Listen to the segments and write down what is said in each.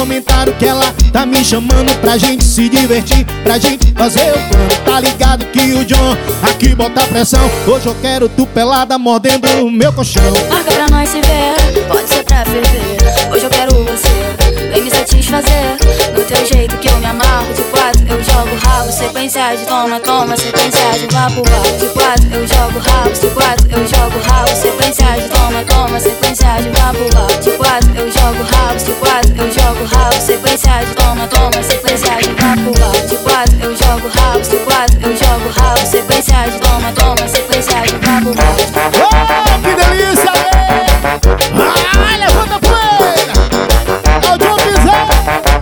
comentário que ela tá me chamando pra gente se divertir, pra gente fazer o plano. Tá ligado que o John aqui bota pressão. Hoje eu quero tu pelada mordendo o meu colchão. Marca pra nós se ver, pode ser pra ferver. Hoje eu quero você, vem me satisfazer do teu jeito que eu me amarro. De 4 eu jogo rabo, sequência de toma, toma, sequência de vapo, vapo. De 4 eu jogo rabo, de 4 eu jogo rabo, sequência de toma, toma, sequência de vapo, vapo. De 4 eu jogo rabo, de 4 eu jogo rabo, sequência de toma, toma, sequência de vapo, vapo. De 4 eu jogo rabo, de 4 eu jogo rabo, sequência de toma, toma, sequência de vapo, vapo. Oh, que delícia, ai, levanta a poeira. É o John Piseiro.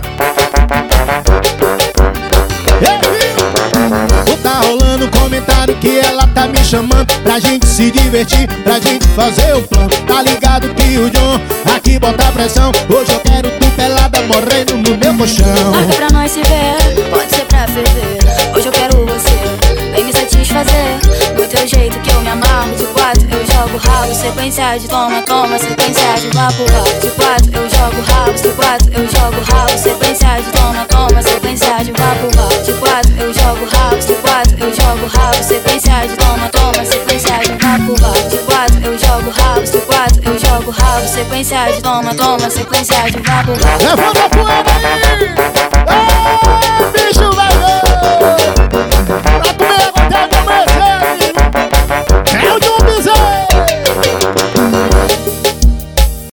Tá rolando comentário que ela tá me chamando pra gente se divertir, pra gente fazer o plano. Tá ligado que o John aqui bota pressão. Hoje eu quero tu pelada morrendo no meu colchão. Marca pra nós se ver, pode ser pra ferver. Hoje eu quero você, vem me satisfazer do teu jeito que eu me amarro. De 4 eu jogo rabo, sequência de toma, toma, sequência de vapo, vapo. De 4 eu jogo rabo, de 4 eu jogo rabo, sequência de toma, toma, sequência de vapo, vapo. De 4 eu jogo rabo, de 4 eu jogo rabo, sequência de toma, toma, sequência de vapo, vapo. De 4 eu jogo rabo, de 4 eu jogo rabo, sequência de toma, toma, sequência de vapo, vapo. Levanta a poeira aí.